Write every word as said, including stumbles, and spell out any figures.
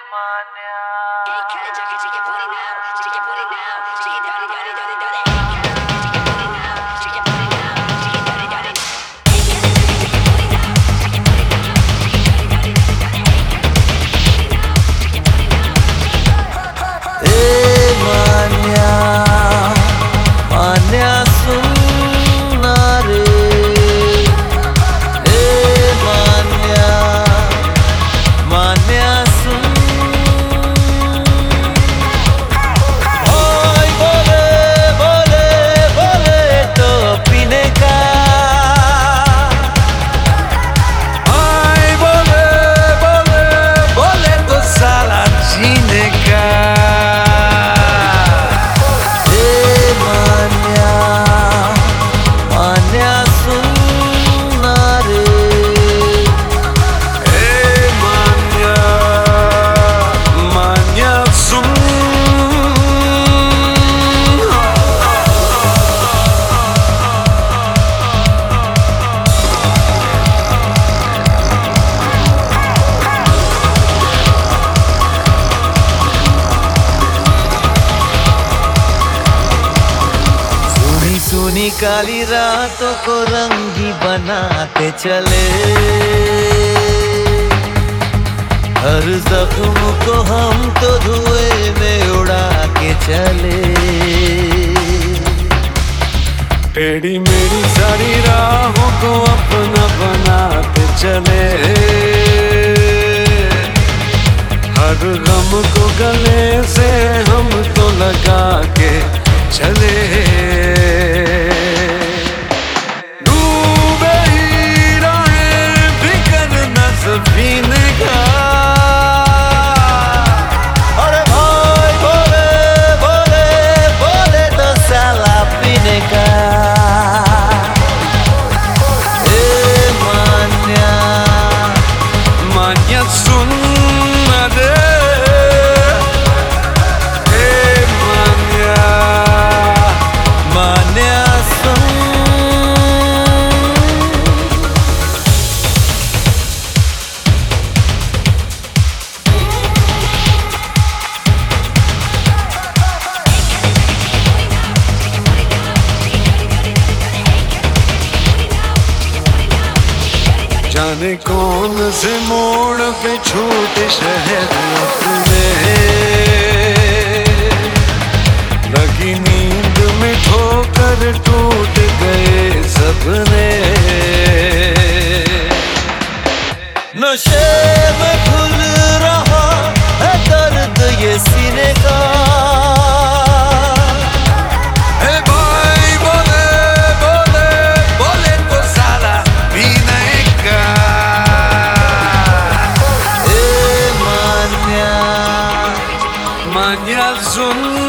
मान्या सुनी काली रातों को रंगी बनाते चले, हर जख्म को हम तो धुएं में उड़ा के चले। टेढ़ी मेरी सारी राहों को अपना बनाते चले, हर गम को गले से हम तो लगा के चले। डूबे ही रहे फिक्र न सफीने का, अरे भाई बोले बोले बोले तो साला पीने का। ए मान्या मान्या सुन रे, जाने कौन से मोड़ पे छूटे शहर अपने, लगी नींद में ठोकर टूट गए सपने। नशे में भूल रहा है दर्द ये सीने का। मान्या सुन